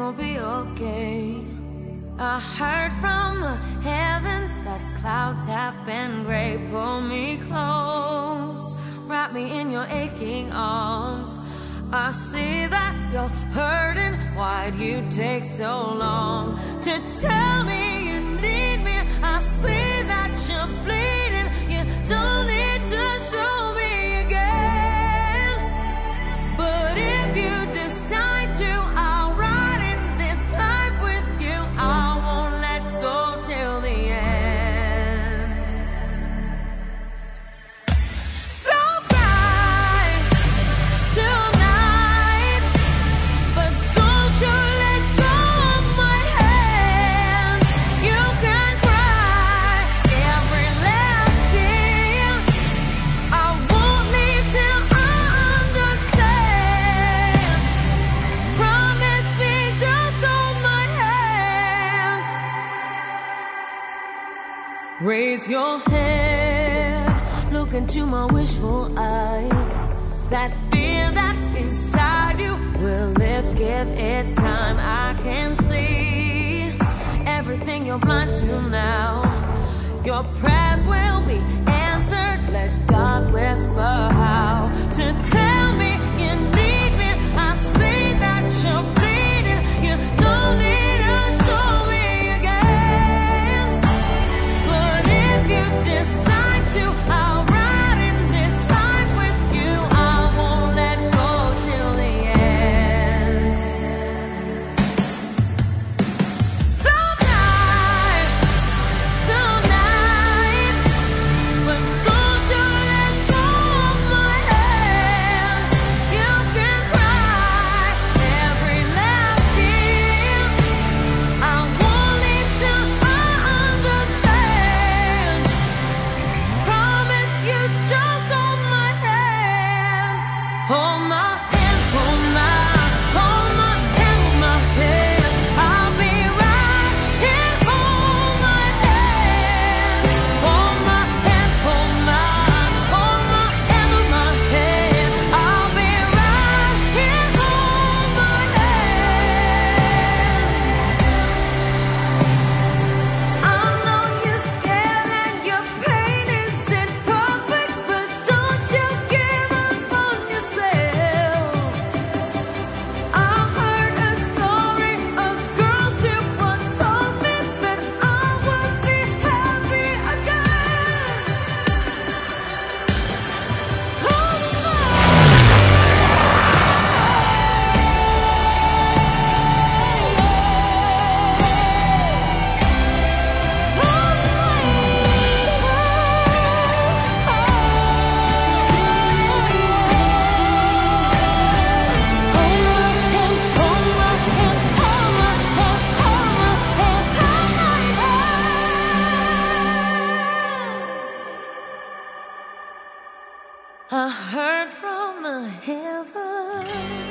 will be okay. I heard from the heavens that clouds have been gray. Pull me close, wrap me in your aching arms. I see that you're hurting. Why'd you take so long to tell me you need me? I see that you're bleeding. You don't need to show me again. But if you decide to, I'll ride in this life with you. I won't let go till the end. So cry tonight, but don't you let go of my hand. You can cry every last tear. I won't leave till I understand. Promise me, just hold my hand. Raise your head, look into my wishful eyes. That fear that's inside you will lift, give it time. I can see everything you're blind to now. Your prayers will be answered. Let God whisper how to tell me you need me. I see that you're bleeding. You don't need to show me again. But if you decide to, I'll ride in this life with you. I won't let go till the end. So cry tonight, but don't you let go of my hand. You can cry every last tear. I won't leave till I understand. Promise you, just hold my hand. Hold my hand, hold my hand, hold my hand. I'll be right here. Hold my hand, hold my hand, hold my hand, hold my hand. I'll be right here. Hold my hand. I know you're scared and your pain isn't perfect, but don't you give up on yourself. I heard a story, a girl she once told me that I would be happy again. Hold my I heard from the heavens